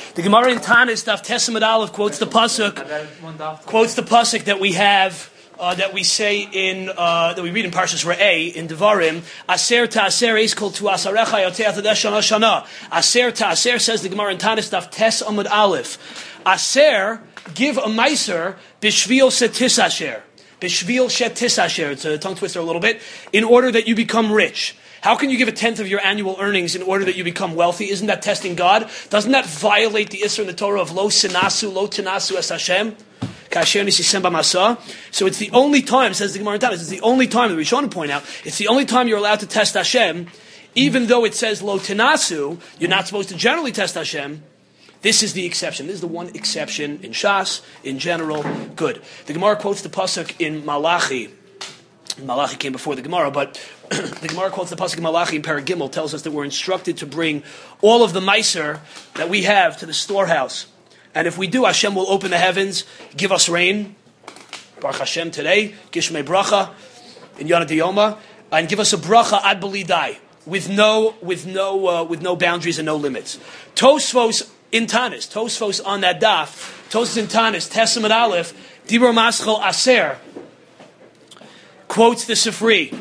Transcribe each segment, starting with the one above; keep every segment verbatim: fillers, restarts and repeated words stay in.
The Gemara in Tanis, Daf Tesamad Aleph, quotes the pasuk, quotes the pasuk that we have, uh, that we say in, uh, that we read in Parshas Re'eh in Devarim. Aser ta'aser eis kol tu asarecha yotei atadesh shana shana. Aser ta'aser, says the Gemara in Tanis, Daf Tes Amud Aleph. Aser, give a meiser b'shvil shetis asher. B'shvil shetis asher. It's a tongue twister a little bit. In order that you become rich. How can you give a tenth of your annual earnings in order that you become wealthy? Isn't that testing God? Doesn't that violate the Isra in the Torah of lo sinasu, lo tinasu es Hashem? So it's the only time, says the Gemara in Tanis, it's the only time, the Rishonim point out, it's the only time you're allowed to test Hashem, even though it says lo tinasu, you're not supposed to generally test Hashem. This is the exception. This is the one exception in Shas, in general. Good. The Gemara quotes the pasuk in Malachi. Malachi came before the Gemara, but the Gemara quotes the pasuk in Malachi in Parag Gimel, tells us that we're instructed to bring all of the meiser that we have to the storehouse. And if we do, Hashem will open the heavens, give us rain, Baruch Hashem today, Gishmei Bracha, in Yonah D'Yoma, and give us a bracha ad belidai, with no, with no, uh, with no boundaries and no limits. Tosfos in Tanis, Tosfos on that daf, Tosfos in Tanis, Tesamad Aleph, Dibur Maschal Aser, quotes the Sifrei,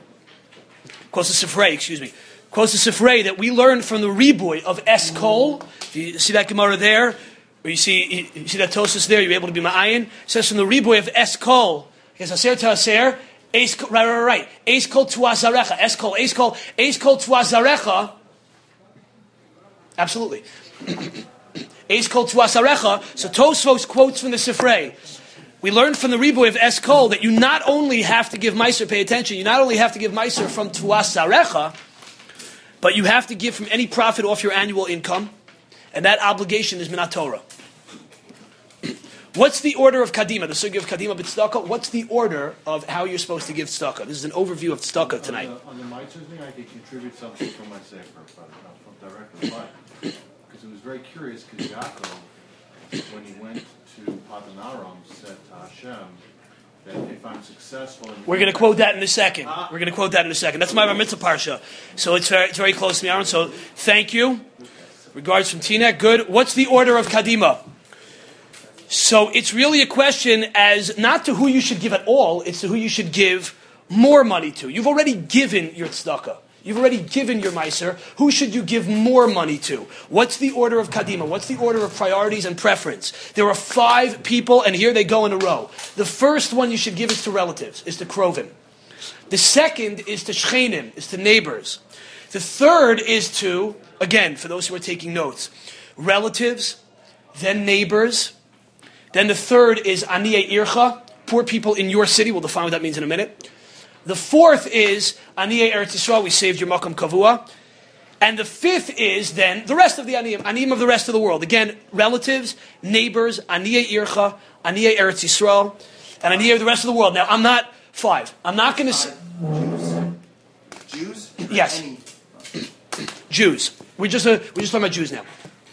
quotes the Sifrei, excuse me, quotes the Sifrei that we learned from the Riboy of Eskol. You see that Gemara there? Or you see, you see that Tosfos there? You're able to be ma'ayin. It says from the Riboy of Eskol, because Aser to Aser, right, right, right. Eskol to Azarecha, Eskol, Eskol, Eskol to Azarecha. Absolutely. Eskol to Azarecha. So Tosfos quotes from the Sifrei. We learned from the Riboy of Eskol that you not only have to give Meiser, pay attention, you not only have to give Meiser from Tuas Zarecha, but you have to give from any profit off your annual income, and that obligation is Minat Torah. What's the order of Kadima, the Sugya of Kadima B'Tzedakah? What's the order of how you're supposed to give Tzedakah? This is an overview of Tzedakah tonight. On the, on the Meiser thing, I could contribute something from my Sefer, but not from directly, but because it was very curious, because Yaakov, when he went to Padan Aram, said to Hashem that if I'm successful... We're going to quote that in a second. Uh, We're going to quote that in a second. That's my Bar Mitzvah Parsha. So it's very, it's very close to me, Aaron. So thank you. Regards from Tina. Good. What's the order of Kadima? So it's really a question as not to who you should give at all, it's to who you should give more money to. You've already given your tzedakah. You've already given your meiser. Who should you give more money to? What's the order of kadima? What's the order of priorities and preference? There are five people, and here they go in a row. The first one you should give is to relatives, is to krovim. The second is to shchenim, is to neighbors. The third is to, again, for those who are taking notes, relatives, then neighbors. Then the third is aniyei ircha, poor people in your city. We'll define what that means in a minute. The fourth is Aniyei Eretz Yisrael, we saved your Makam Kavua. And the fifth is then the rest of the Aniyim, Aniyim of the rest of the world. Again, relatives, neighbors, Aniyei Ircha, Aniyei Eretz Yisrael, and Aniyei of the rest of the world. Now, I'm not five. I'm not going to say... Jews? Yes. Jews. We're just, uh, we're just talking about Jews now.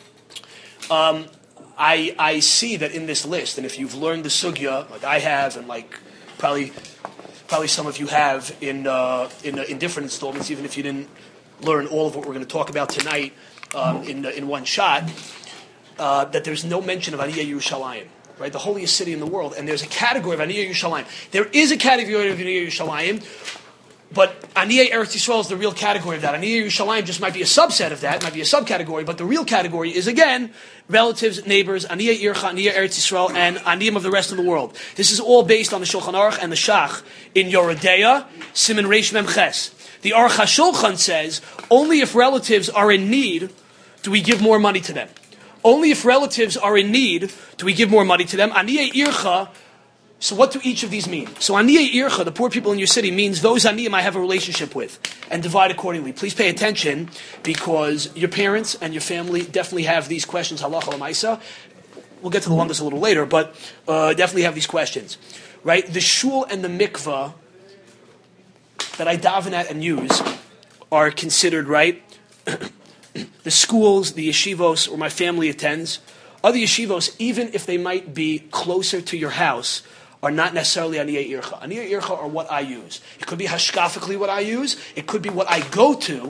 Um, I, I see that in this list, and if you've learned the sugya, like I have, and like probably... Probably some of you have in, uh, in in different installments, even if you didn't learn all of what we're going to talk about tonight um, in uh, in one shot. Uh, that there's no mention of Aniyei Yerushalayim, right? The holiest city in the world, and there's a category of Aniyei Yerushalayim. There is a category of Aniyei Yerushalayim, but Aniyei Eretz Yisrael is the real category of that. Aniyei Yerushalayim just might be a subset of that, might be a subcategory, but the real category is again relatives, neighbors, Aniyei Ircha, Aniyei Eretz Yisrael, and Aniyim of the rest of the world. This is all based on the Shulchan Aruch and the Shach in Yoredeya, Siman Reish Mem Ches. The Aruch HaShulchan says, only if relatives are in need do we give more money to them. Only if relatives are in need do we give more money to them. Aniyei Ircha, so what do each of these mean? So Aniyei Ircha, the poor people in your city, means those Aniyim I have a relationship with, and divide accordingly. Please pay attention, because your parents and your family definitely have these questions, halacha l'maisa. We'll get to the lumdas a little later, but uh, definitely have these questions. Right? The shul and the mikvah that I daven at and use are considered, right? The schools, the yeshivos, or my family attends. Other yeshivos, even if they might be closer to your house, are not necessarily Aniyei Ircha. Aniyei Ircha are what I use. It could be hashkafically what I use. It could be what I go to,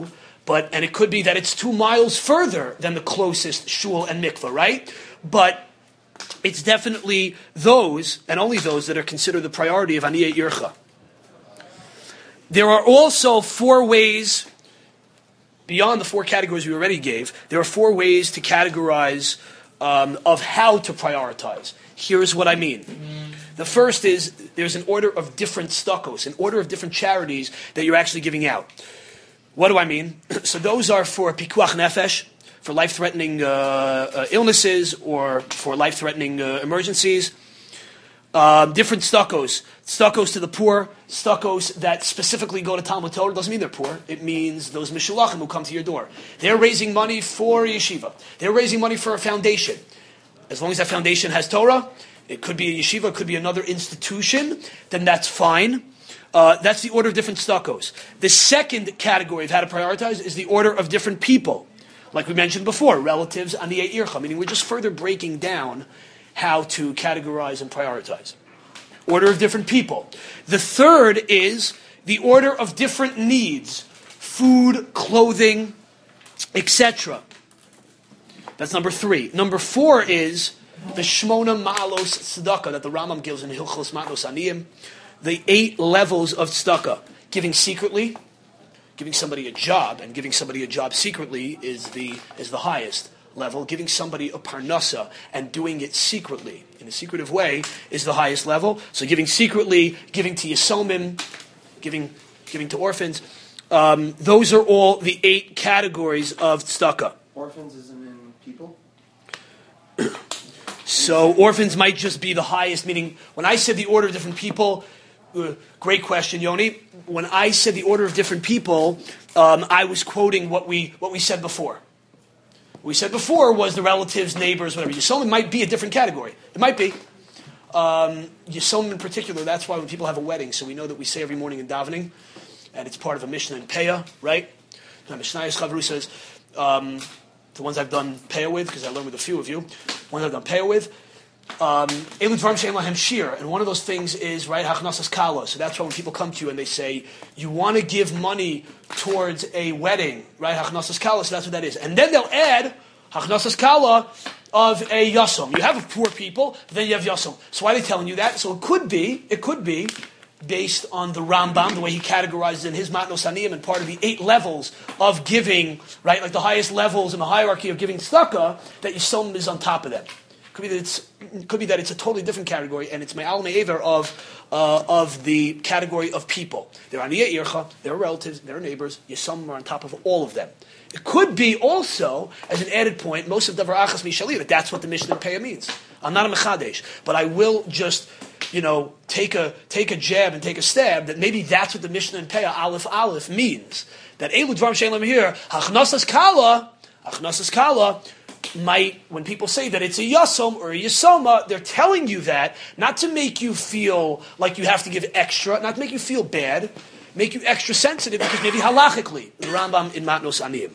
But and it could be that it's two miles further than the closest shul and mikveh, right? But it's definitely those, and only those, that are considered the priority of Aniyeh Ircha. There are also four ways, beyond the four categories we already gave, there are four ways to categorize um, of how to prioritize. Here's what I mean. The first is, there's an order of different stuccos, an order of different charities that you're actually giving out. What do I mean? So those are for pikuach nefesh, for life-threatening uh, uh, illnesses or for life-threatening uh, emergencies. Uh, different stuccos. Stuccos to the poor, stuccos that specifically go to Talmud Torah. Doesn't mean they're poor. It means those mishulachim who come to your door. They're raising money for a yeshiva. They're raising money for a foundation. As long as that foundation has Torah, it could be a yeshiva, it could be another institution, then that's fine. Uh, that's the order of different stuccos. The second category of how to prioritize is the order of different people. Like we mentioned before, relatives, aniyeh ircha, meaning we're just further breaking down how to categorize and prioritize. Order of different people. The third is the order of different needs. Food, clothing, et cetera. That's number three. Number four is the Shmona Ma'alos Tzedakah that the Rambam gives in Hilchos Matnos Aniyim. The eight levels of tzedakah. Giving secretly, giving somebody a job, and giving somebody a job secretly is the is the highest level. Giving somebody a parnasa and doing it secretly, in a secretive way, is the highest level. So giving secretly, giving to Yisomim, giving giving to orphans, um, those are all the eight categories of tzedakah. Orphans isn't in people? So orphans might just be the highest, meaning when I said the order of different people, uh, great question, Yoni. When I said the order of different people, um, I was quoting what we what we said before. What we said before was the relatives, neighbors, whatever. Yisomim might be a different category. It might be. Um, Yisomim in particular, that's why when people have a wedding, so we know that we say every morning in davening, and it's part of a Mishnah in Peah, right? Now, Mishnayos Chavru says, um, the ones I've done Peah with, because I learned with a few of you, ones I've done Peah with, um, Elu Dvarim She'en Lahem Shir, and one of those things is, right, Hachnasas Kala. So that's why when people come to you and they say, you want to give money towards a wedding, right, Hachnasas Kala, so that's what that is. And then they'll add Hachnasas Kala of a Yasam. You have poor people, then you have Yasam. So why are they telling you that? So it could be, it could be, based on the Rambam, the way he categorizes in his Matnos Aniyim, and part of the eight levels of giving, right, like the highest levels in the hierarchy of giving tzedakah, that Yisomim is on top of them. Could be that it's could be that it's a totally different category, and it's me'al me'ever of uh, of the category of people. They're aniyeh ircha, they're relatives, they're neighbors. Yisomim are on top of all of them. It could be also, as an added point, most of davar achas mishali, that that's what the Mishnah in Peah means. I'm not a mechadesh, but I will just, you know, take a take a jab and take a stab that maybe that's what the Mishnah in Peah Aleph Aleph means. That Elu Dvarim She'en Lahem here, Hachnasas Kala, Hachnasas Kala, might, when people say that it's a Yasom or a Yasoma, they're telling you that not to make you feel like you have to give extra, not to make you feel bad, make you extra sensitive, because maybe halachically, the Rambam in Matnos Aniyim.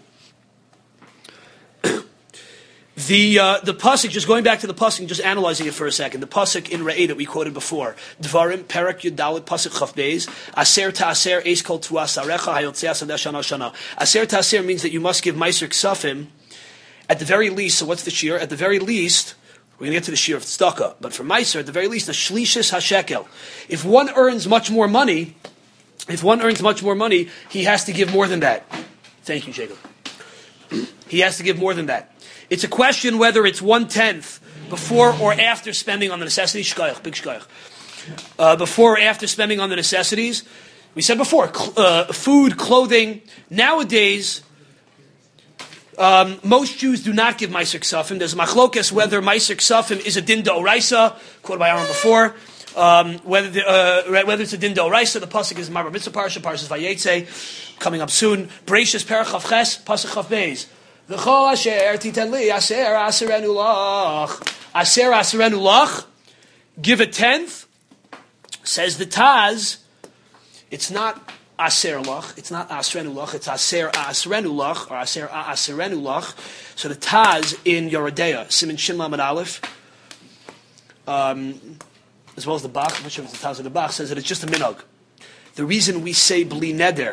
The uh, the pasuk, just going back to the pasuk, just analyzing it for a second. The pasuk in Re'eh that we quoted before, Dvarim Perak Yudalit pasuk Chaf Beis, Aser Ta'aser Eis Kol Tuas Arecha Hayotzei Asadeh Shana Shana. Aser Ta'aser means that you must give Meiser Ksafim at the very least. So what's the shear? At the very least, we're going to get to the shear of tzedakah, but for Meiser, at the very least, a shlishis hashekel. If one earns much more money, if one earns much more money, he has to give more than that. Thank you, Jacob. He has to give more than that. It's a question whether it's one-tenth before or after spending on the necessities. Shkoyach, big shkoyach. Uh, before or after spending on the necessities. We said before, cl- uh, food, clothing. Nowadays, um, most Jews do not give Meiser Ksafim. There's machlokas whether Meiser Ksafim is a din d'oraisa, quoted by Aaron before. Um, whether the, uh, whether it's a din d'oraisa, the pasuk is Marbar Mitzvah Parsha, Parshas Vayetze, coming up soon. Bereishis Perach Chav Ches, pasuk Chav Beis. V'chol asher titen li aser aserenu lach. Aser aserenu lach. Give a tenth. Says the Taz. It's not aser lach. It's not aserenu lach. It's aser aserenu lach or aser aserenu lach. So the Taz in Yoredeya, Siman Shin Lamed Aleph, um, as well as the Bach, which is the Taz of the Bach, says that it's just a minog. The reason we say bli neder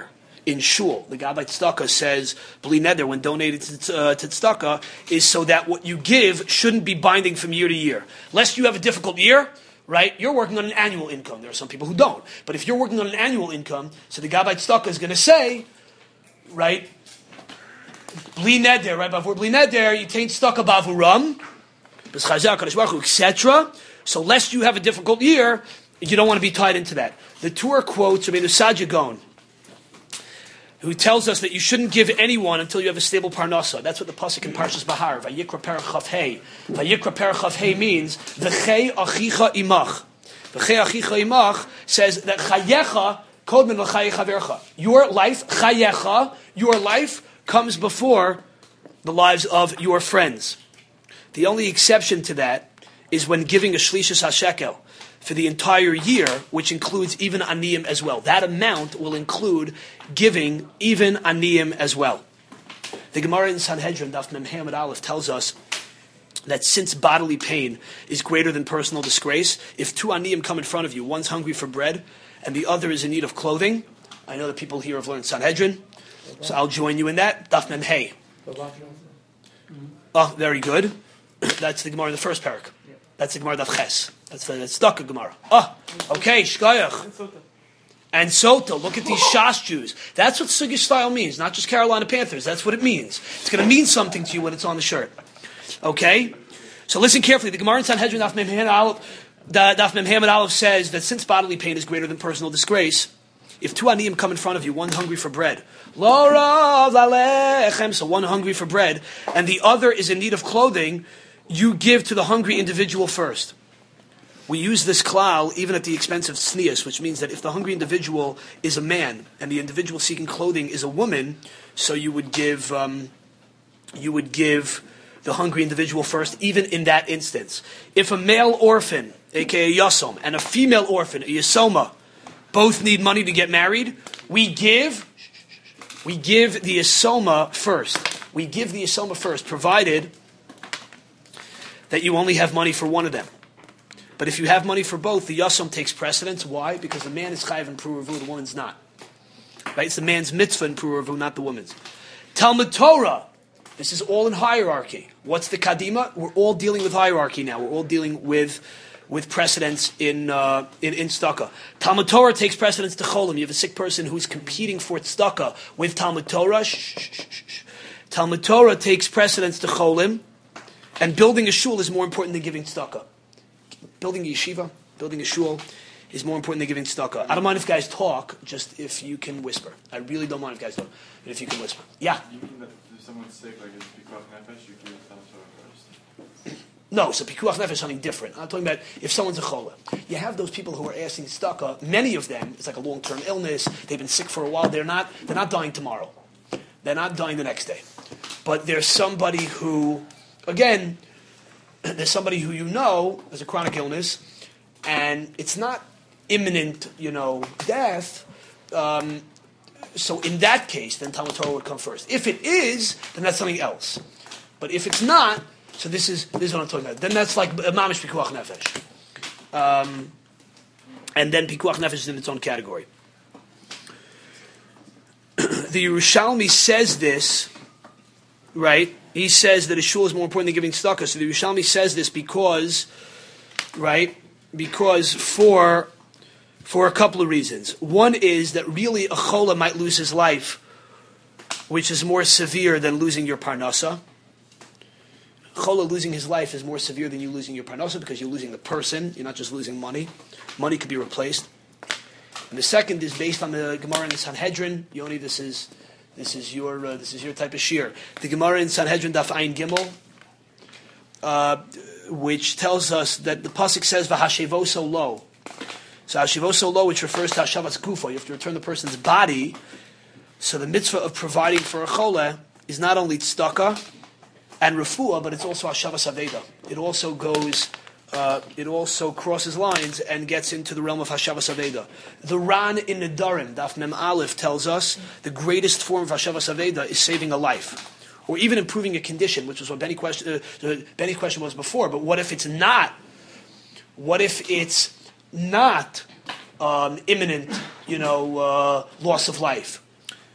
in shul. The Gabbai Tzedakah says, Bli Neder, when donated to, uh, to Tzedakah, is so that what you give shouldn't be binding from year to year. Lest you have a difficult year, right? You're working on an annual income. There are some people who don't. But if you're working on an annual income, so the Gabbai Tzedakah is going to say, right, Bli Neder, right? Bavur Bli Neder, you taint Tzedakah Bavuram, et cetera. So lest you have a difficult year, you don't want to be tied into that. The Torah quotes Rabbeinu Saadia Gaon, who tells us that you shouldn't give anyone until you have a stable parnasa. That's what the pasuk in Parshas Bahar, Vayikra Perach Chaf Hei. Vayikra Perach Chaf Hei means V'chei achicha imach. V'chei achicha imach says that chayecha kodmen v'chei chavercha. Your life, chayecha, your life comes before the lives of your friends. The only exception to that is when giving a shlishas hashekel for the entire year, which includes even aniyim as well. That amount will include giving even aniyim as well. The Gemara in Sanhedrin, Daf Mem Hamad Aleph, tells us that since bodily pain is greater than personal disgrace, if two aniyim come in front of you, one's hungry for bread and the other is in need of clothing, I know that people here have learned Sanhedrin, so I'll join you in that. Daf Mem Hey. Oh, very good. That's the Gemara in the first parak. That's the Gemara Daf Ches. That's the Tzedakah Gemara. Oh, okay, Shkayach. And Sota. Look at these Shas Jews. That's what Sugi style means, not just Carolina Panthers. That's what it means. It's going to mean something to you when it's on the shirt. Okay? So listen carefully. The Gemara in Sanhedrin Daf Mem Hamad Aleph, Daf Mem Hamad Aleph says that since bodily pain is greater than personal disgrace, if two aniyim come in front of you, one hungry for bread, lo rav lalechem, so one hungry for bread, and the other is in need of clothing, you give to the hungry individual first. We use this klal even at the expense of tznius, which means that if the hungry individual is a man and the individual seeking clothing is a woman, so you would give um, you would give the hungry individual first, even in that instance. If a male orphan, aka yasom, and a female orphan, a yasoma, both need money to get married, we give we give the yasoma first. We give the yasoma first, provided that you only have money for one of them. But if you have money for both, the yasom takes precedence. Why? Because the man is chayiv in pru'avu, the woman's not. Right? It's the man's mitzvah in pru'avu, not the woman's. Talmud Torah. This is all in hierarchy. What's the kadima? We're all dealing with hierarchy now. We're all dealing with with precedence in uh, in, in tzedakah. Talmud Torah takes precedence to cholim. You have a sick person who's competing for tzedakah with Talmud Torah. Shh, shh, shh, shh. Talmud Torah takes precedence to cholim, and building a shul is more important than giving tzedakah. Building a yeshiva, building a shul is more important than giving tzedakah. I don't mind if guys talk, just if you can whisper. I really don't mind if guys talk, but if you can whisper. Yeah? You mean that if someone's sick, like it's pikuach nefesh, you give Talmud Torah first? No, so pikuach nefesh is something different. I'm talking about if someone's a chola. You have those people who are asking tzedakah, many of them, it's like a long-term illness, they've been sick for a while, they're not, they're not dying tomorrow. They're not dying the next day. But there's somebody who, again, there's somebody who you know has a chronic illness, and it's not imminent, you know, death. Um, so in that case, then Talmud Torah would come first. If it is, then that's something else. But if it's not, so this is this is what I'm talking about. Then that's like mamish pikuach nefesh, um, and then pikuach nefesh is in its own category. The Yerushalmi says this, right? He says that a shul is more important than giving tzedakah. So the Yerushalmi says this because, right? Because for for a couple of reasons. One is that really a chola might lose his life, which is more severe than losing your parnasa. Chola losing his life is more severe than you losing your parnasa because you're losing the person. You're not just losing money. Money could be replaced. And the second is based on the Gemara in the Sanhedrin. Yoni, this is this is your uh, this is your type of shir. The Gemara in Sanhedrin Daf Ayin Gimel, uh, which tells us that the pasuk says v'hashevoso lo. So hashevoso lo, which refers to hashavas gufo. You have to return the person's body. So the mitzvah of providing for a chola is not only tzedakah and refuah, but it's also hashavas aveda. It also goes. Uh, it also crosses lines and gets into the realm of Hashavas Aveda. The Ran in Nedarim, Daf Mem Aleph, tells us the greatest form of Hashavas Aveda is saving a life, or even improving a condition, which was what Benny question, uh, Benny's question was before. But what if it's not? What if it's not um, imminent, you know, uh, loss of life?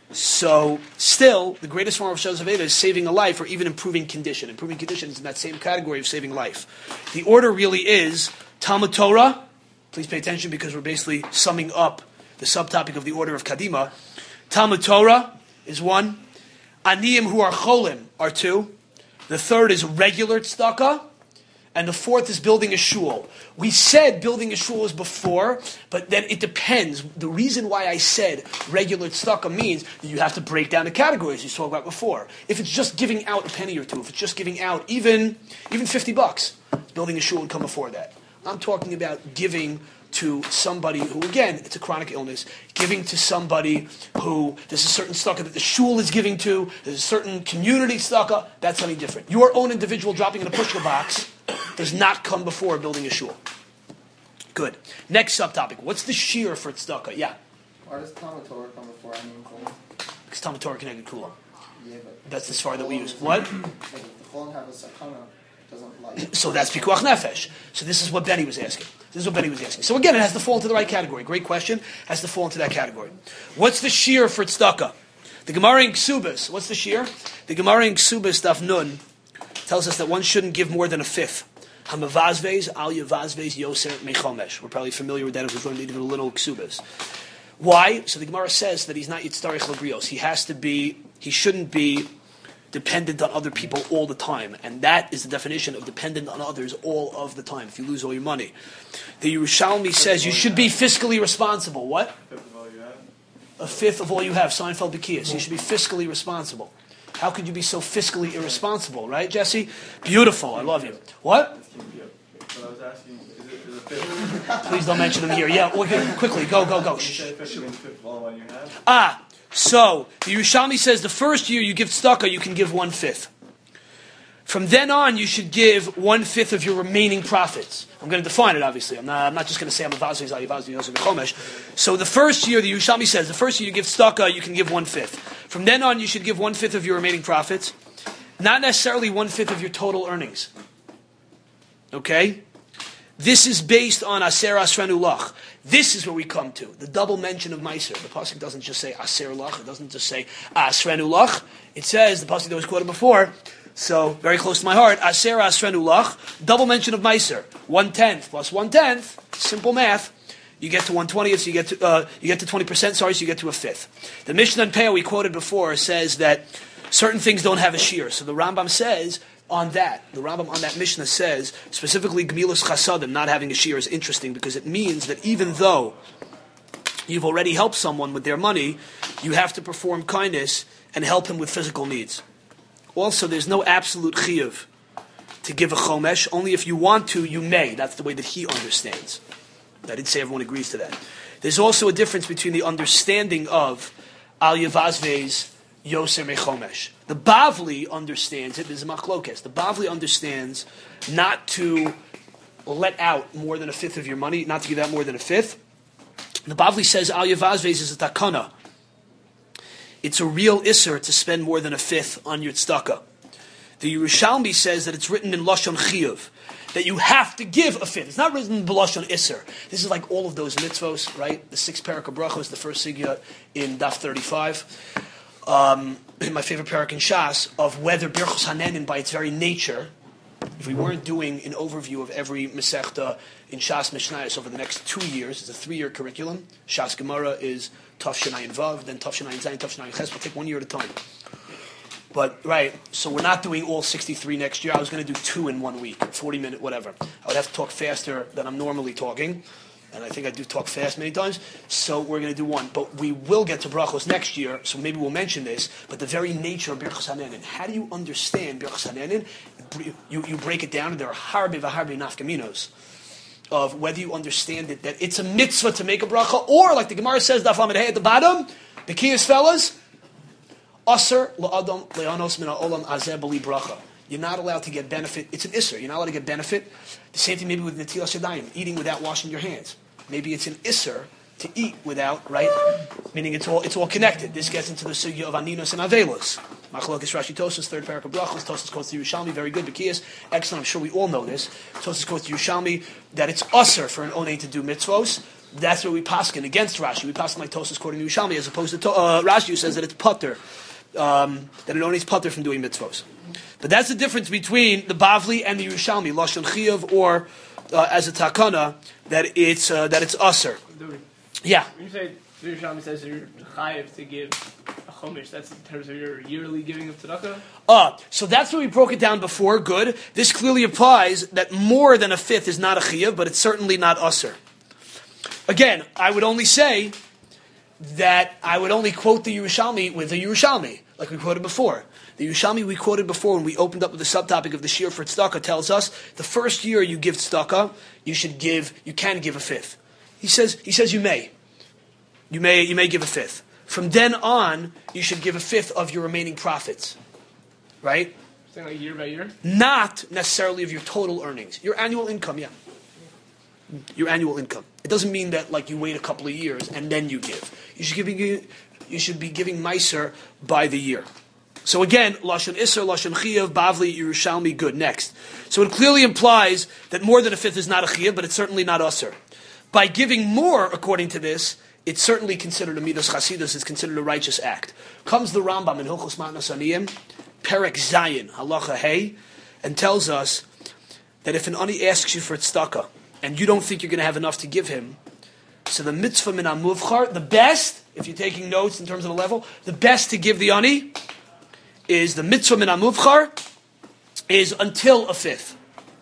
So, still, the greatest form of Shas Aveda is saving a life or even improving condition. Improving condition is in that same category of saving life. The order really is Talmud Torah. Please pay attention because we're basically summing up the subtopic of the order of Kadima. Talmud Torah is one. Aniyim who are cholim are two. The third is regular tzedakah. And the fourth is building a shul. We said building a shul is before, but then it depends. The reason why I said regular tzedakah means that you have to break down the categories you talked about before. If it's just giving out a penny or two, if it's just giving out even, even fifty bucks, building a shul would come before that. I'm talking about giving to somebody who, again, it's a chronic illness, giving to somebody who, there's a certain tzedakah that the shul is giving to, there's a certain community tzedakah, that's something different. Your own individual dropping in a pushka box does not come before building a shul. Good. Next subtopic. What's the shear for tzedakah? Yeah. Why does Talmud Torah come before Aniyim Cholim? Because Talmud Torah connected Kulam. Yeah, but That's the svar that we use. What? Like, if the Cholim have a sakana, doesn't like. So that's pikuach nefesh. So this is what Benny was asking. This is what Benny was asking. So again, it has to fall into the right category. Great question. Has to fall into that category. What's the shear for tzedakah? The Gemara in Ksubas. What's the shear? The Gemara in Ksubas Daf Nun tells us that one shouldn't give more than a fifth. Hamavazvez, al yavazvez, yoser mechomesh. We're probably familiar with that if we've learned even a little Ksubas. Why? So the Gemara says that he's not yitztarich labrios. He has to be, he shouldn't be dependent on other people all the time. And that is the definition of dependent on others all of the time, if you lose all your money. The Yerushalmi says you should be fiscally responsible. What? A fifth of all you have. Seinfeld Bekias. You should be fiscally responsible. How could you be so fiscally irresponsible, right, Jesse? Beautiful. I love you. What? So I was asking, is it, is it fifth? Please don't mention them here. Yeah, okay, quickly. Go, go, go. Shh. Fifth of all the one you have? Ah, so the Yerushalmi says the first year you give tzedakah, you can give one-fifth. From then on, you should give one-fifth of your remaining profits. I'm going to define it, obviously. I'm not, I'm not just going to say I'm a vazvez, al yavazvez, yoser mechomesh. So the first year, the Yerushalmi says, the first year you give tzedakah, you can give one-fifth. From then on, you should give one-fifth of your remaining profits. Not necessarily one-fifth of your total earnings. Okay? This is based on Aser Asrenu Lach. This is where we come to, the double mention of Meiser. The pasuk doesn't just say Aser Lach, it doesn't just say Asrenu Lach. It says, the pasuk that was quoted before, so very close to my heart, Aser Asrenu Lach, double mention of Meiser. One-tenth plus one-tenth, simple math. You get to one twentieth, so you get to uh, you get to twenty percent, sorry, so you get to a fifth. The Mishnah in Peah we quoted before says that certain things don't have a shear. So the Rambam says on that, the Rambam on that Mishnah says, specifically Gemilas Chasadim, not having a shear is interesting because it means that even though you've already helped someone with their money, you have to perform kindness and help him with physical needs. Also, there's no absolute chiyuv to give a chomesh. Only if you want to, you may. That's the way that he understands. I didn't say everyone agrees to that. There's also a difference between the understanding of al yavazvez yoser mechomesh. The Bavli understands it. There's a machlokes. The Bavli understands not to let out more than a fifth of your money, not to give out more than a fifth. The Bavli says al yavazvez is a takana. It's a real isser to spend more than a fifth on your tzedakah. The Yerushalmi says that it's written in Lashon Chiyuv, that you have to give a fifth. It's not written in Lashon Isser. This is like all of those mitzvos, right? The six parak of brachos, the first sigya in Daf thirty-five. Um, my favorite parak in Shas, of whether Birchos Hanenin, by its very nature, if we weren't doing an overview of every Masechta in Shas Mishnayos over the next two years, it's a three-year curriculum. Shas Gemara is Taf Shenayin Vav, then Taf Shenayin Zayin, Taf Shenayin Ches. We'll take one year at a time. But, right, so we're not doing all sixty-three next year. I was going to do two in one week, forty minute, whatever. I would have to talk faster than I'm normally talking. And I think I do talk fast many times. So we're going to do one. But we will get to brachos next year, so maybe we'll mention this. But the very nature of Birchos Hanenin, how do you understand Birchos Hanenin? You, you break it down, and there are harbe v'harbe nafkaminos of whether you understand it, that it's a mitzvah to make a bracha, or like the Gemara says, Daf Lamed Hey at the bottom, the kiyas fellas, Aser la'adam le'anos min ha'olam azeh b'li bracha. You're not allowed to get benefit. It's an isser. You're not allowed to get benefit. The same thing maybe with netilas yadayim, eating without washing your hands. Maybe it's an isser to eat without, right? Meaning it's all it's all connected. This gets into the sugya of aninos and avelos. Machlokes Rashi Tosas, third parak of brachos. Tosas quotes the Yerushalmi, very good. Bekiyas, excellent. I'm sure we all know this. Tosas quotes the Yerushalmi that it's usher for an onein to do mitzvos. That's where we paskin against Rashi. We paskin like Tosas quoting Yerushalmi, as opposed to to- uh, Rashi, who says that it's putter, um, that it only is putter from doing mitzvos. But that's the difference between the Bavli and the Yerushalmi, Lashon Chiyuv, or uh, as a takana, that it's uh, that it's usher. Yeah. When you say the Yerushalmi says you're chayiv to give a chomish, that's in terms of your yearly giving of tzedakah? Uh, so that's what we broke it down before. Good. This clearly applies that more than a fifth is not a chiyuv, but it's certainly not usher. Again, I would only say that I would only quote the Yerushalmi with the Yerushalmi, like we quoted before. The Yerushalmi we quoted before when we opened up with the subtopic of the Shir for tzedakah tells us the first year you give tzedakah, you should give, you can give a fifth. He says, he says you may. You may, you may give a fifth. From then on, you should give a fifth of your remaining profits. Right? Saying like year by year? Not necessarily of your total earnings. Your annual income, yeah. Your annual income. It doesn't mean that like you wait a couple of years and then you give. You should give you should be giving meiser by the year. So again, lashon iser, lashon chiyuv, bavli, Yerushalmi, good. Next, so it clearly implies that more than a fifth is not a chiyuv, but it's certainly not usher. By giving more, according to this, it's certainly considered a midas chasidus. It's considered a righteous act. Comes the Rambam in Hilchos Matnas Aniyim, Perek Zayin, Halacha Hey, and tells us that if an ani asks you for tzedakah, and you don't think you're going to have enough to give him, so the mitzvah min amuvchar, the best, if you're taking notes in terms of the level, the best to give the ani is the mitzvah min amuvchar is until a fifth.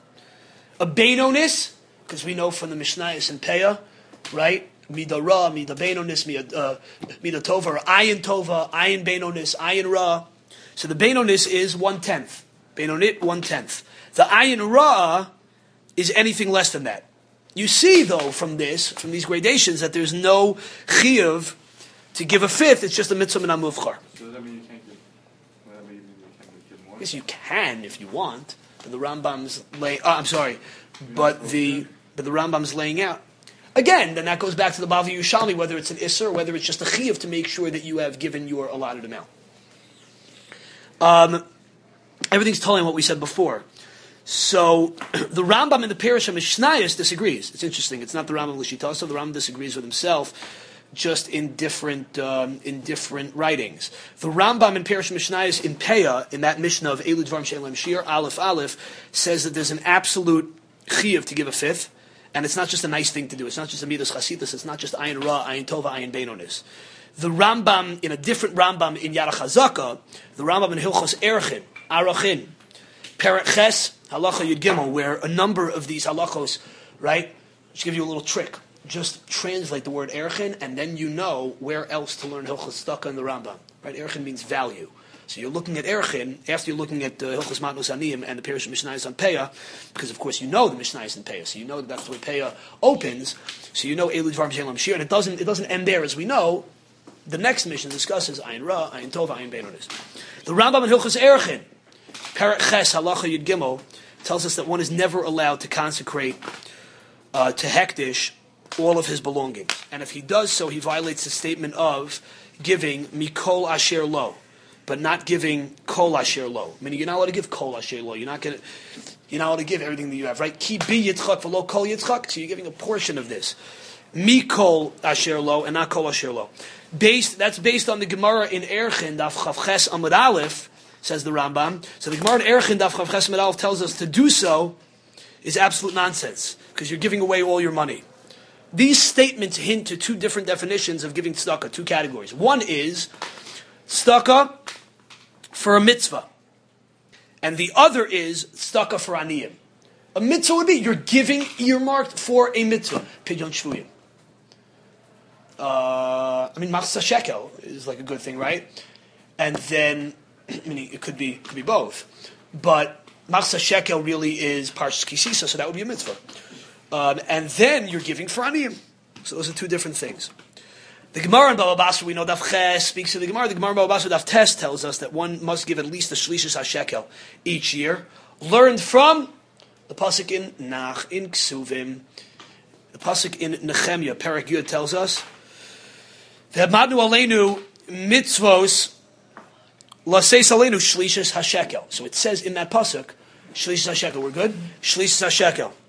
A beinonis, because we know from the Mishnayos and Peah, right? Mida ra, mida beinonis, mida, uh, mida tova, or ayin tova, ayin beinonis, ayin ra. So the beinonis is one tenth. Beinonit, one tenth. The ayin ra is anything less than that. You see, though, from this, from these gradations, that there's no chiyuv to give a fifth. It's just a mitzvah min amuvchar. So does that mean you can't give, does that mean you can't give more? Yes, you can if you want. But the Rambam's lay. Oh, I'm sorry, but the but the Rambam's laying out again. Then that goes back to the Bavli Yerushalmi, whether it's an isser or whether it's just a chiyuv to make sure that you have given your allotted amount. Um, everything's telling what we said before. So the Rambam in the Parish of Mishnayos disagrees. It's interesting. It's not the Rambam L'Shitasa. The Rambam disagrees with himself, just in different um, in different writings. The Rambam in Parish of Mishnayos in Peah, in that Mishnah of Elu Dvarim She'en Lahem Shir, Aleph Aleph, says that there's an absolute chiyuv to give a fifth, and it's not just a nice thing to do. It's not just a midas chasidus. It's not just ayin ra, ayin tova, ayin beinonis. The Rambam in a different Rambam in Yad HaChazaka, the Rambam in Hilchos Erchin, Arachin, Perek Ches, Halacha Yud Gimel, where a number of these halachos, right? Just give you a little trick. Just translate the word Erchin, and then you know where else to learn Hilchos Tzedakah in the Rambam. Right? Erchin means value. So you're looking at Erchin, after you're looking at uh, Hilchos Matnos Aniyim and the Parish of Mishnayos on Peah, because of course you know the Mishnayos in Peah, so you know that that's the way Peah opens, so you know Elu Dvarim She'en Lahem Shir, and it doesn't, it doesn't end there, as we know. The next mission discusses Ayin Ra, Ayin Tova, Ayin Beinonis. The Rambam in Hilchos Erchin, Perek Ches, Halacha Yud Gimel, tells us that one is never allowed to consecrate uh, to Hektish all of his belongings. And if he does so, he violates the statement of giving Mikol Asher Lo, but not giving Kol Asher Lo. Meaning you're not allowed to give Kol Asher Lo. You're not going to, you're not allowed to give everything that you have, right? Ki bi Yitzchak v'lo Kol Yitzchak. So you're giving a portion of this. Mikol Asher Lo and not Kol Asher Lo. Based, that's based on the Gemara in Erchin, Daf Chav Ches Amud Aleph, says the Rambam. So the Gemara in Erchin, Daf Chav Ches Amud Aleph tells us to do so is absolute nonsense, because you're giving away all your money. These statements hint to two different definitions of giving tzedakah, two categories. One is tzedakah for a mitzvah, and the other is tzedakah for aniyim. A mitzvah would be you're giving earmarked for a mitzvah. Pidyon shvuyim. Uh, I mean, machzah shekel is like a good thing, right? And then, I mean, it could be could be both, but machzah shekel really is parshas kisisa, so that would be a mitzvah. Um, and then you're giving for aniyim. So those are two different things. The Gemara in Baba Basra, we know Daf Ches speaks to the Gemara. The Gemara in Baba Basra Daf Tes tells us that one must give at least a shlishis hashekel each year, learned from the pasuk in Nach in Ksuvim. The pasuk in Nehemiah Perek Yud tells us V'hadmadnu aleinu mitzvos laseis aleinu shlishis hashekel. So it says in that pasuk shlishis hashekel. We're good. Shlishis hashekel.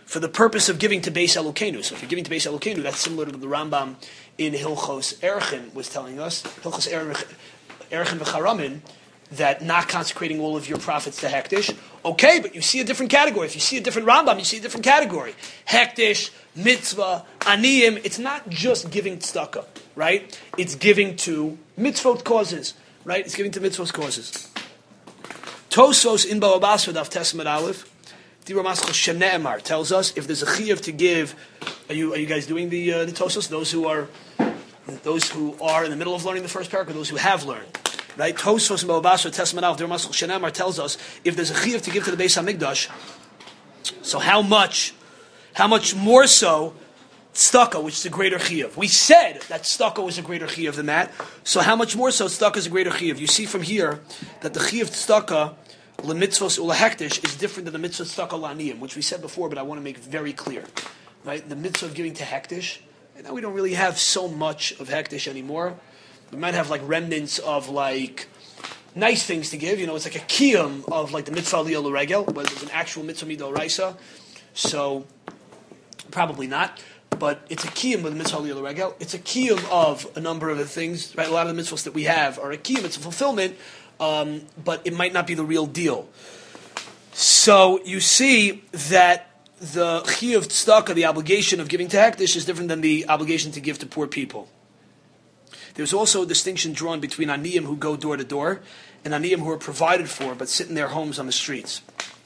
for the purpose of giving to Beis Elokeinu. So if you're giving to Beis Elokeinu, that's similar to the Rambam in Hilchos Erchin was telling us, Hilchos Erchin v'Charamin, that not consecrating all of your profits to Hektish. Okay, but you see a different category. If you see a different Rambam, you see a different category. Hektish, mitzvah, aniyim. It's not just giving tzedakah, right? It's giving to mitzvot causes, right? It's giving to mitzvot causes. Tosos in Bava Basra Daf Tesmet Aleph, Dibur Maschal Shene'emar tells us if there's a chiyuv to give. Are you are you guys doing the uh, the Tosos? Those who are those who are in the middle of learning the first parak, or those who have learned. Right? Tosfos and Bava Basra, Tesman Aleph, Dibur Maschal Shene'emar tells us if there's a chiyuv to give to the Beis Hamikdash, so how much, how much more so tzedakah, which is a greater chiyuv. We said that tzedakah was a greater chiyuv than that, so how much more so tzedakah is a greater chiyuv? You see from here that the chiyuv tzedakah lemitzvos ulahektish is different than the mitzvah tzedakah laniyim, which we said before, but I want to make it very clear. Right? The mitzvah of giving to hektish, and now we don't really have so much of hektish anymore. We might have like remnants of like nice things to give. You know, it's like a kiyum of like the mitzvah aliyah l'regel, but it's an actual mitzvah midoraisa. So probably not. But it's a kiyum of the mitzvah aliyah l'regel. It's a kiyum of a number of the things. Right, a lot of the mitzvahs that we have are a kiyum. It's a fulfillment, um, but it might not be the real deal. So you see that the chiyuv tzedakah, the obligation of giving to hektish, is different than the obligation to give to poor people. There's also a distinction drawn between aniyim who go door to door and aniyim who are provided for but sit in their homes on the streets.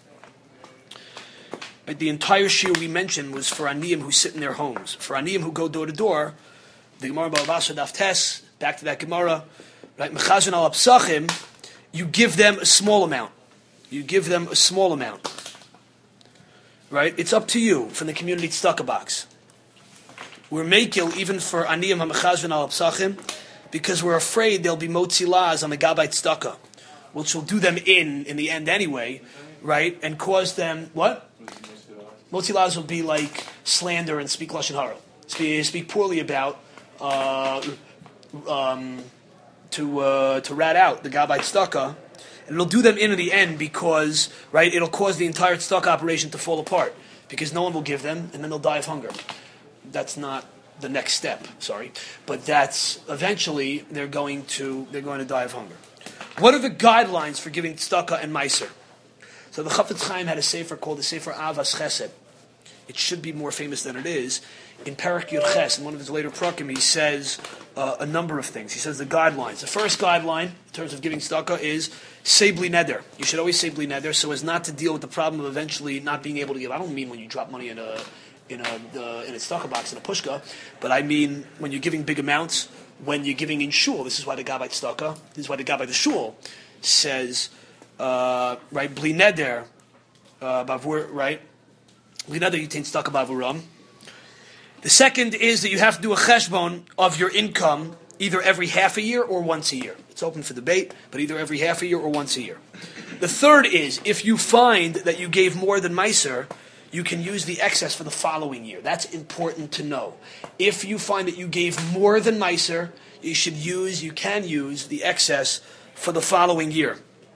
Right, the entire shir we mentioned was for aniyim who sit in their homes. For aniyim who go door to door, the Gemara Bava Basra Daf Tes, back to that Gemara, right? Mechazon al apsachim, you give them a small amount. You give them a small amount. Right? It's up to you from the community tzedakah box. We're makil even for aniyim hamechazon al apsachim because we're afraid there'll be motzi laz on the gabbai tzedakah, which will do them in in the end anyway, right? And cause them what? Motzi laz will be like slander and speak lashon hara, speak, speak poorly about, uh, um, to uh, to rat out the gabbai tzedakah, and it'll do them in in the end because right, it'll cause the entire tzedakah operation to fall apart because no one will give them, and then they'll die of hunger. That's not the next step, sorry, but that's eventually they're going to they're going to die of hunger. What are the guidelines for giving tzedakah and meiser? So the Chafetz Chaim had a sefer called the Sefer Avas Chesed. It should be more famous than it is. In Perek Yud Ches, in one of his later prakim, he says uh, a number of things. He says the guidelines. The first guideline in terms of giving tzedakah is say bli neder. You should always say bli neder so as not to deal with the problem of eventually not being able to give. I don't mean when you drop money in a in a uh, in a tzedakah box in a pushka, but I mean when you're giving big amounts, when you're giving in shul. This is why the Gabbai tzedakah, this is why the Gabbai the shul says uh, right bli neder uh, bavur right bli neder you take tzedakah bavuram. The second is that you have to do a cheshbon of your income either every half a year or once a year. It's open for debate, but either every half a year or once a year. The third is if you find that you gave more than meiser, you can use the excess for the following year. That's important to know. If you find that you gave more than meiser, you should use, you can use the excess for the following year.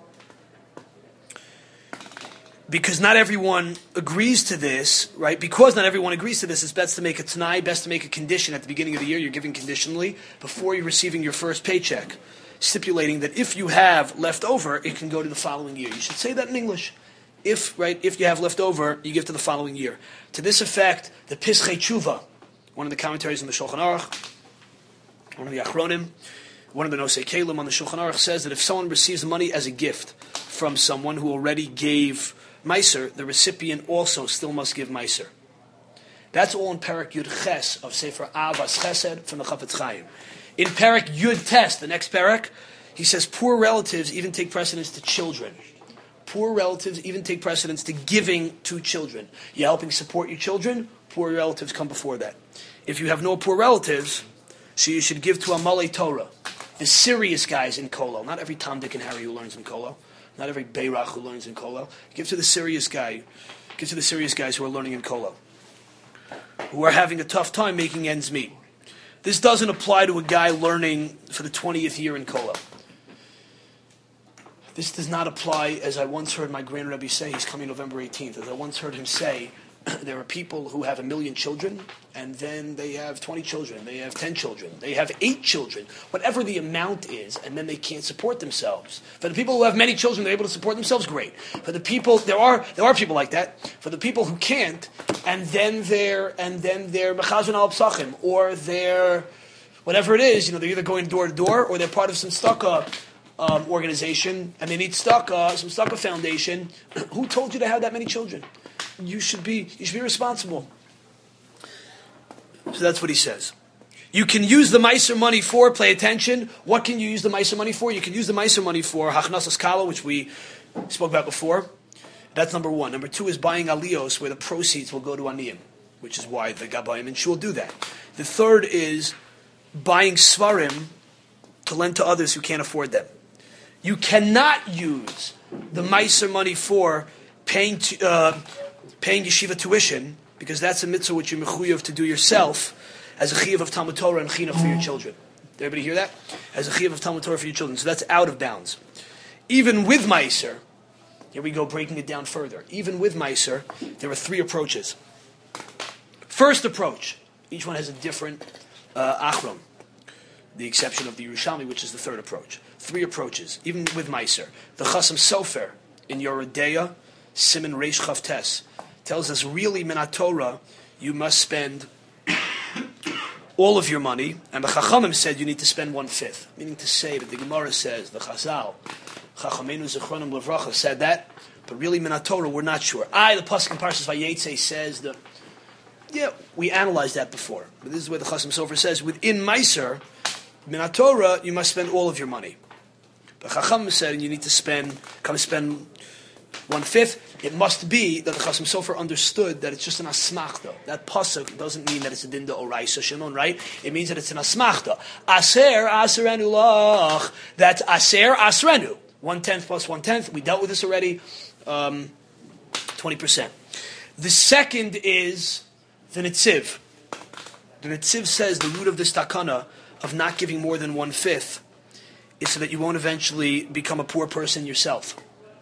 Because not everyone agrees to this, right? Because not everyone agrees to this, it's best to make a t'nai, best to make a condition at the beginning of the year, you're giving conditionally, before you're receiving your first paycheck, stipulating that if you have left over, it can go to the following year. You should say that in English. If, right, if you have left over, you give to the following year. To this effect, the Pischei Tshuva, one of the commentaries on the Shulchan Aruch, one of the Achronim, one of the Nosei Kelim on the Shulchan Aruch says that if someone receives money as a gift from someone who already gave meiser, the recipient also still must give meiser. That's all in Perek Yud Ches of Sefer Avas Chesed from the Chafetz Chaim. In Perek Yud Tes, the next Perek, he says poor relatives even take precedence to children. Poor relatives even take precedence to giving to children. You're helping support your children, poor relatives come before that. If you have no poor relatives, so you should give to Amalei Torah, the serious guys in Kolo. Not every Tom, Dick, and Harry who learns in Kolo. Not every Beirach who learns in Kolo. Give to the serious guy. Give to the serious guys who are learning in Kolo, who are having a tough time making ends meet. This doesn't apply to a guy learning for the twentieth year in Kolo. This does not apply, as I once heard my Grand Rebbe say, he's coming November eighteenth, as I once heard him say, there are people who have a million children, and then they have twenty children, they have ten children, they have eight children, whatever the amount is, and then they can't support themselves. For the people who have many children, they're able to support themselves, great. For the people, there are there are people like that. For the people who can't, and then they're and then they're mechazon al psachim, or they're whatever it is, you know, they're either going door to door or they're part of some tzedakah um, organization, and they need tzedakah, some tzedakah foundation. Who told you to have that many children? You should be you should be responsible. So that's what he says. You can use the Meiser money for, pay attention, what can you use the Meiser money for? You can use the Meiser money for Hachnasas Kala, which we spoke about before. That's number one. Number two is buying aliyos, where the proceeds will go to aniyim, which is why the Gabayim and Shul do that. The third is buying svarim to lend to others who can't afford them. You cannot use the Meiser money for paying t- uh, paying yeshiva tuition, because that's a mitzvah which you're mechuyev to do yourself, as a chiyuv of Talmud Torah and chinuch for your children. Did everybody hear that? As a chiyuv of Talmud Torah for your children. So that's out of bounds. Even with Meiser, here we go breaking it down further. Even with Meiser, there are three approaches. First approach, each one has a different uh, achron, the exception of the Yerushalmi, which is the third approach. Three approaches, even with Meiser. The Chasam Sofer in Yoredeya, Siman Reish Chavtes, tells us really Minat Torah, you must spend all of your money, and the Chachamim said you need to spend one-fifth, meaning to say that the Gemara says, the Chazal, Chachamenu Zechronim Levracha said that, but really Minat Torah, we're not sure. I, the Pasuk in Parshas Vayetze says that, yeah, we analyzed that before, but this is where the Chasam Sofer says, within Meiser, Minat Torah, you must spend all of your money. But Chachamim said you need to spend, come spend one-fifth. It must be that the Chasam Sofer understood that it's just an asmachta. That pasuk doesn't mean that it's a dinda oraisa shimon, right? It means that it's an asmachta. Aser aserenu lach. That's aser asrenu. One-tenth plus one-tenth. We dealt with this already. Um, twenty percent. The second is the Netziv. The Netziv says the root of this takana of not giving more than one-fifth is so that you won't eventually become a poor person yourself.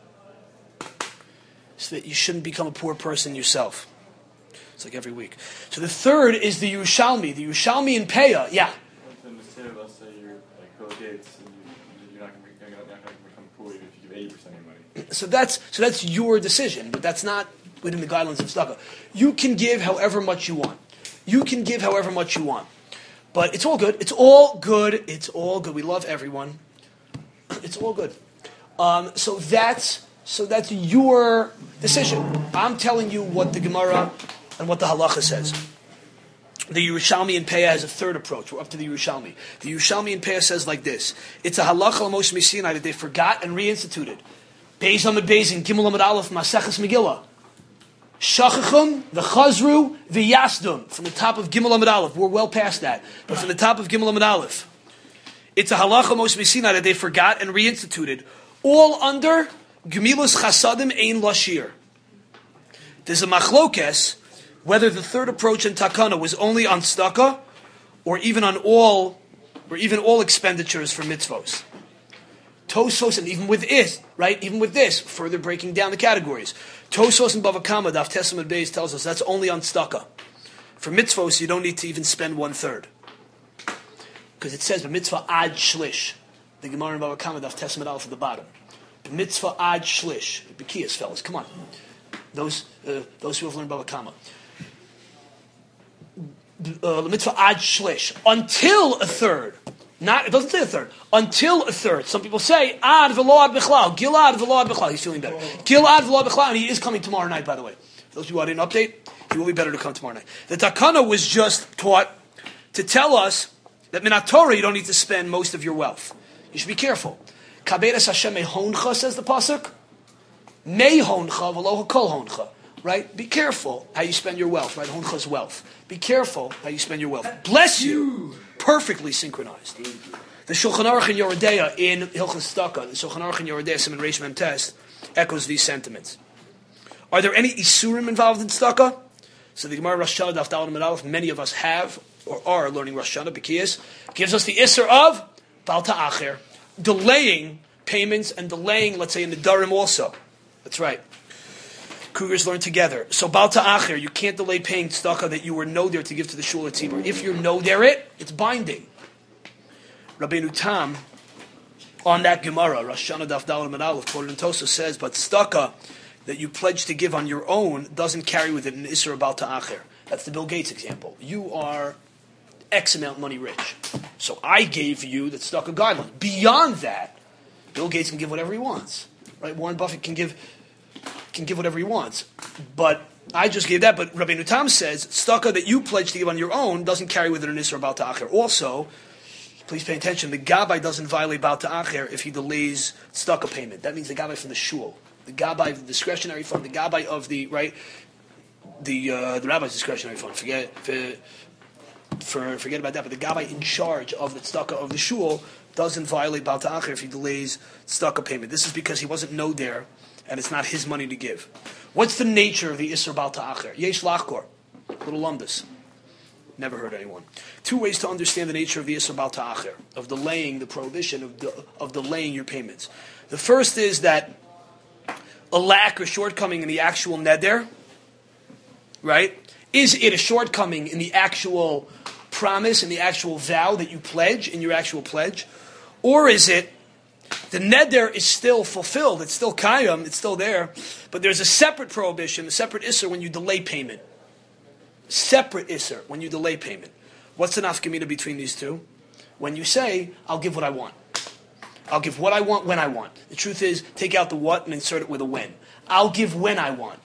So that you shouldn't become a poor person yourself. It's like every week. So the third is the Yerushalmi. The Yerushalmi in Peah, yeah. In the Netziv, let's say you're like Bill Gates, and you, you're not going to become poor even if you give eighty percent of your money. So that's so that's your decision, but that's not within the guidelines of tzedakah. You can give however much you want. You can give however much you want. But it's all good. It's all good. It's all good. We love everyone. It's all good. Um, so that's so that's your decision. I'm telling you what the Gemara and what the Halacha says. The Yerushalmi in Peah has a third approach. We're up to the Yerushalmi. The Yerushalmi in Peah says like this: it's a Halacha l'Moshe Sinai that they forgot and reinstituted. Beis Amud Beis in Gimel Amud Aleph Maseches Megillah. Shachachum, the Chazru, the Yasdum. From the top of Gimel Amud Aleph. We're well past that. But from the top of Gimel Amud Aleph. It's a halacha Moshe Sinai that they forgot and reinstituted. All under Gemilas Chasadim Ein Lashir. There's a machlokes whether the third approach in Takana was only on tzedakah or even on all, or even all expenditures for mitzvos. Tosos, and even with it, right? Even with this, further breaking down the categories. Tosos and Bava Kama, Daf Tes Amud Beis tells us that's only on tzedakah. For mitzvos, you don't need to even spend one third. Because it says, mitzvah ad shlish. The Gemara in Bava Kama, Daf Tes Amud Aleph at the bottom. Mitzvah ad shlish. Bekias, fellas, come on. Those uh, those who have learned Bava Kama. Uh, mitzvah ad shlish. Until a third. Not, it doesn't say a third. Until a third. Some people say, ad v'lo ad b'chlal. Gilad v'lo ad b'chlal. He's feeling better. Gilad v'lo ad b'chlal. And he is coming tomorrow night, by the way. For those people who I didn't update, he will be better to come tomorrow night. The Takana was just taught to tell us that Minat Torah, you don't need to spend most of your wealth. You should be careful. Kabedas Hashem mehoncha, says the pasuk. Mehoncha v'lo hakol honcha. Right? Be careful how you spend your wealth. Right? Honcha is wealth. Be careful how you spend your wealth. Bless you. Perfectly synchronized. The Shulchan Aruch in Yoredeya in Hilchos Tzedakah, the Shulchan Aruch in Yoredeya, Siman Reish Mem Test, echoes these sentiments. Are there any isurim involved in tzedakah? So the Gemara Rosh Hashanah Daf Daled Amud Aleph, many of us have or are learning Rosh Hashanah B'kiyas, gives us the isur of Bal Ta'acher, delaying payments and delaying, let's say, in the Darim also. That's right. Cougars learn together. So Baal Ta'acher, you can't delay paying tzedakah that you were noder to give to the shul or tzibur. If you're noder it, it's binding. Rabbeinu Tam, on that Gemara, Rosh Hashanah Daf Daled Amud Aleph, quoted in Tosafos, says, but tzedakah that you pledge to give on your own doesn't carry with it an Isser Baal Ta'acher. That's the Bill Gates example. You are X amount money rich. So I gave you the tzedakah guideline. Beyond that, Bill Gates can give whatever he wants. Right? Warren Buffett can give can give whatever he wants. But I just gave that. But Rabbeinu Tam says, tzedakah that you pledge to give on your own doesn't carry with it an Isser Baal Ta'acher. Also, please pay attention, the Gabbai doesn't violate Baal Ta'acher if he delays tzedakah payment. That means the Gabbai from the shul. The Gabbai of the discretionary fund, the Gabbai of the, right, the uh, the rabbi's discretionary fund. Forget for, for forget about that. But the Gabbai in charge of the tzedakah of the shul doesn't violate Baal Ta'acher if he delays tzedakah payment. This is because he wasn't know there, and it's not his money to give. What's the nature of the Isser Baal Ta'acher? Yesh Lachkor, little lumdus. Never heard anyone. Two ways to understand the nature of the Isser Baal Ta'acher, of delaying the prohibition of de- of delaying your payments. The first is that a lack or shortcoming in the actual neder, right? Is it a shortcoming in the actual promise, in the actual vow that you pledge, in your actual pledge? Or is it the neder is still fulfilled, it's still kayam, it's still there, but there's a separate prohibition, a separate isser when you delay payment. Separate isser when you delay payment. What's the nafkamina between these two? When you say, I'll give what I want. I'll give what I want when I want. The truth is, take out the what and insert it with a when. I'll give when I want.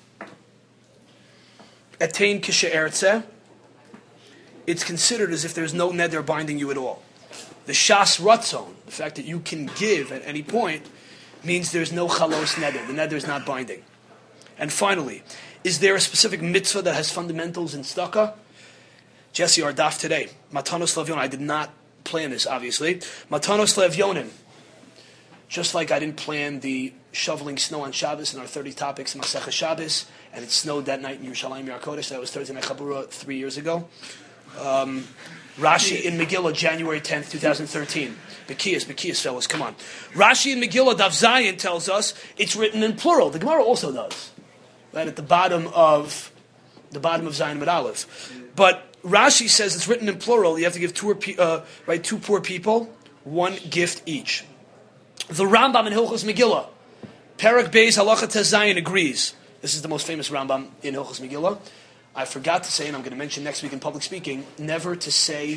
Etain kishe'ertzeh, it's considered as if there's no neder binding you at all. The shas ratzon, the fact that you can give at any point, means there's no chalos neder. The neder is not binding. And finally, is there a specific mitzvah that has fundamentals in tzedakah? Jesse, our daf today, Matanos Levyonim. I did not plan this, obviously. Matanos Levyonim. Just like I didn't plan the shoveling snow on Shabbos in our thirty topics in Masechah Shabbos, and it snowed that night in Yerushalayim Yar Kodesh. That was Thursday Night Chabura three years ago. Um, Rashi in Megillah, January tenth, twenty thirteen. Bekias, Bekias, fellas, come on. Rashi in Megillah, Daf Zayin tells us it's written in plural. The Gemara also does. Right at the bottom of the bottom of Zayin Amud Aleph. But Rashi says it's written in plural. You have to give two, uh, right, two poor people one gift each. The Rambam in Hilchos Megillah, Perek Beis Halacha Tezayin agrees. This is the most famous Rambam in Hilchos Megillah. I forgot to say, and I'm going to mention next week in public speaking, never to say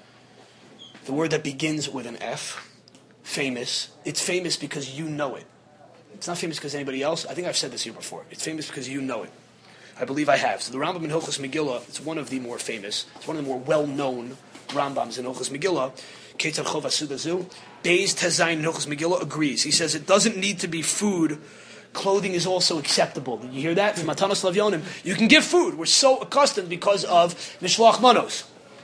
the word that begins with an F. Famous. It's famous because you know it. It's not famous because anybody else. I think I've said this here before. It's famous because you know it. I believe I have. So the Rambam in Hilchos Megillah, it's one of the more famous, it's one of the more well-known Rambams in Hilchos Megillah. Ketzad Chov Asudazu. Beis Tezayin in Hilchos Megillah agrees. He says it doesn't need to be food. Clothing is also acceptable. Did you hear that? From Matanos Levyonim. You can give food. We're so accustomed because of Mishloach Manos.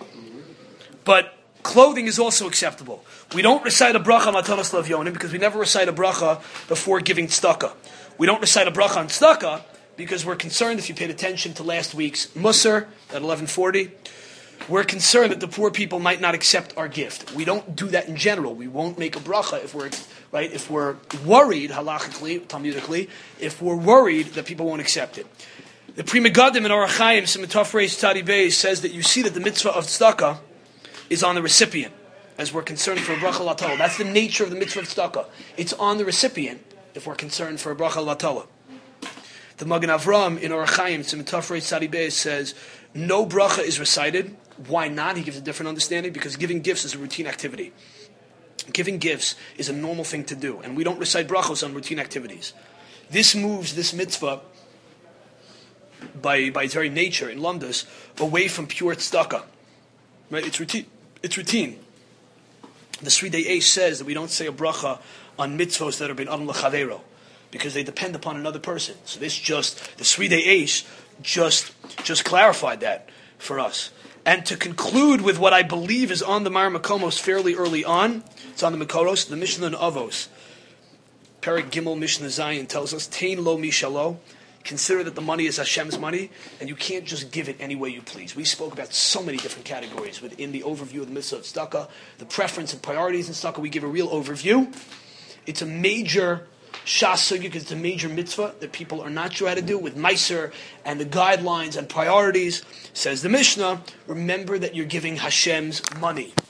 But clothing is also acceptable. We don't recite a bracha on Matanos Levyonim because we never recite a bracha before giving tzedakah. We don't recite a bracha on tzedakah because we're concerned, if you paid attention to last week's Musar at eleven forty, we're concerned that the poor people might not accept our gift. We don't do that in general. We won't make a bracha if we're right if we're worried halachically, talmudically, if we're worried that people won't accept it. The Pri Megadim in Orach Chaim Simitov Reis Tadi Beis says that you see that the mitzvah of tzedakah is on the recipient, as we're concerned for a bracha latala. That's the nature of the mitzvah of tzedakah. It's on the recipient if we're concerned for a bracha latala. The Magen Avram in Orach Chaim Simitov Reis Tadi Beis says no bracha is recited. Why not? He gives a different understanding because giving gifts is a routine activity. Giving gifts is a normal thing to do, and we don't recite brachos on routine activities. This moves this mitzvah by by its very nature in Lumdus away from pure tzedakah. Right? It's routine. It's routine. The Sridei Eish says that we don't say a bracha on mitzvos that are ben adam l'chavero because they depend upon another person. So this just the Sridei Eish just just clarified that for us. And to conclude with what I believe is on the Mar Makomos fairly early on, it's on the Makoros, the Mishnah and Avos. Perek Gimel Mishnah Zayin tells us, Tein lo mishalo, consider that the money is Hashem's money, and you can't just give it any way you please. We spoke about so many different categories within the overview of the mitzvah of tzedakah, the preference and priorities in tzedakah. We give a real overview. It's a major Shas Sugya, because it's a major mitzvah that people are not sure how to do with Meiser and the guidelines and priorities. Says the Mishnah, remember that you're giving Hashem's money.